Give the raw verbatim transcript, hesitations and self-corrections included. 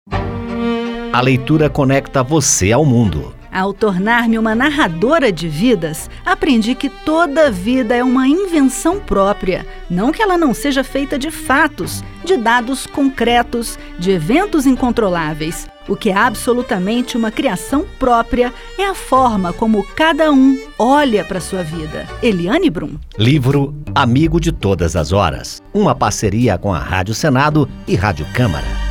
A leitura conecta você ao mundo. Ao tornar-me uma narradora de vidas, aprendi que toda vida é uma invenção própria. Não que ela não seja feita de fatos, de dados concretos, de eventos incontroláveis. O que é absolutamente uma criação própria é a forma como cada um olha para sua vida. Eliane Brum. Livro Amigo de Todas as Horas. Uma parceria com a Rádio Senado e Rádio Câmara.